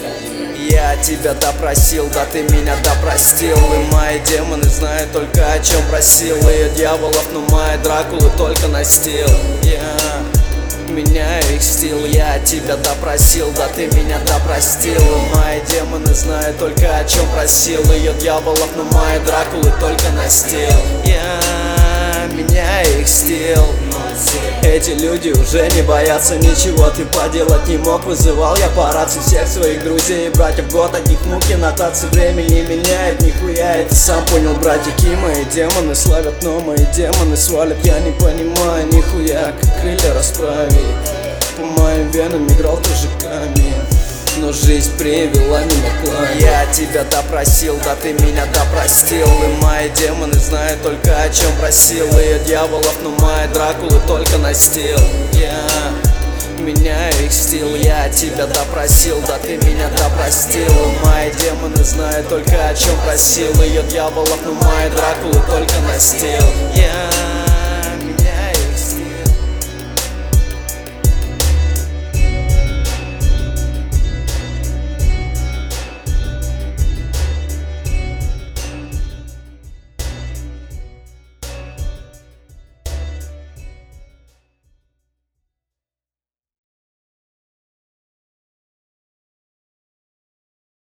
Я тебя допросил, да ты меня допростил. И мои демоны знают только о чем просил. И дьяволов, но мои Дракулы только настил. Я меняю их стил, я тебя допросил, да ты меня допростил. И мои демоны знают только о чем просил. Ее дьяволов, но мои Дракулы только настил. Я меняю их стил. Эти люди уже не боятся ничего, ты поделать не мог. Вызывал я по рации всех своих друзей и братьев. Год от них муки, нотации времени меняет нихуя. И ты сам понял, братики, мои демоны славят, но мои демоны свалят. Я не понимаю нихуя, как крылья расправи. По моим венам играл тоже камень, но жизнь привела меня к лаве. Я тебя допросил, да ты меня допростил. И мои демоны знают только о чем просил. И дьяволов, но мои Дракулы только настил. Я меняю их стил, я тебя допросил, да ты меня допростил. И мои демоны знают только о чем просил. Ее дьяволов, но мои Дракулы только настил. Я